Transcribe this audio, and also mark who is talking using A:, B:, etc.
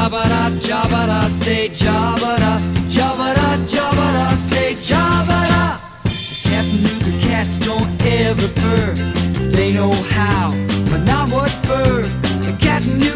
A: Jabba-da, jabba-da, say jabba-da, jabba-da, jabba-da, say jabba-da. Captain knew the cats don't ever purr. They know how, but not what for. The cat knew